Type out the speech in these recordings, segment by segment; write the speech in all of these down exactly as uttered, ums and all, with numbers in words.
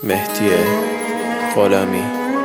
مهدی غلامی.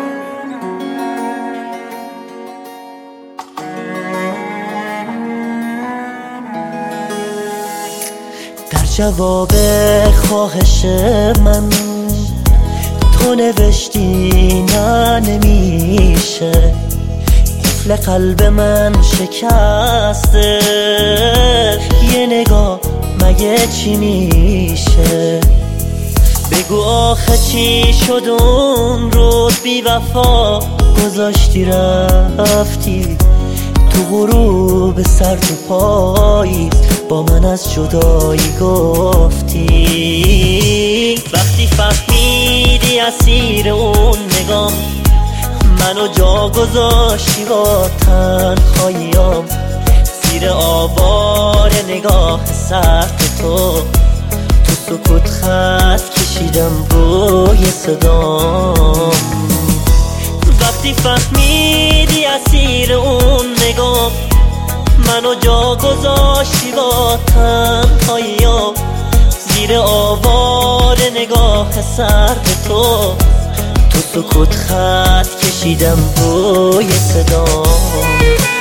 در جواب خواهش من تو نوشتی نه نمیشه، قفل قلب من شکسته، یه نگاه مگه چی میشه؟ بگو آخه چی شد اون روز بی وفا گذاشتی رفتی تو غروب سر تو پاییز با من از جدایی گفتی. وقتی فهمیدی اسیر اون نگام منو جا گذاشتی با تنهاییام، زیر آوار نگاه سخت تو تو سکوت خط کشیدم روی صدام. وقتی فهمیدی اسیر اون نگاه منو جا گذاشتی با تنهاییام، زیر آوار نگاه سرد تو تو سکوت خط کشیدم روی صدام.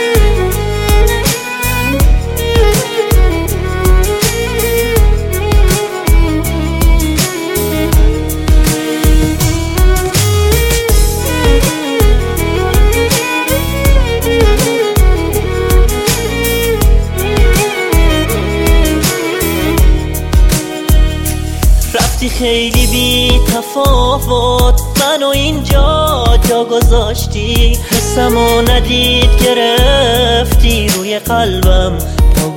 خیلی بی تفاوت منو اینجا جا گذاشتی، حسمو ندید گرفتی روی قلبم پا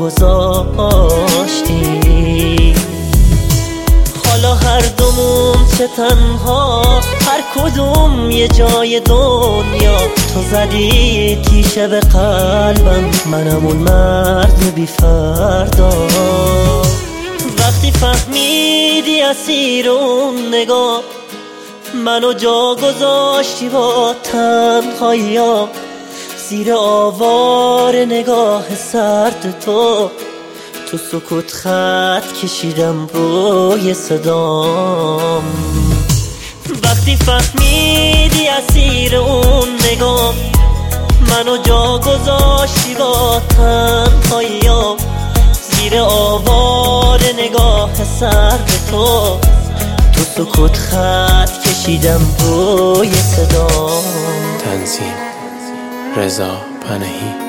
گذاشتی. حالا هر دومون چه تنها هر کدوم یه جای دنیا، تو زدی تیشه به قلبم منم اون مرد بی فردا. وقتی فهمیدی اسیر اون نگاه منو جا گذاشتی با تنهاییام، زیر آوار نگاه سرد تو تو سکوت خط کشیدم روی صدام. وقتی فهمیدی اسیر اون نگاه منو جا گذاشتی با تنهاییام، زیر آوار نگاه سرد تو تو سکوت خط کشیدم روی صدام. تنظیم رضا پنهی.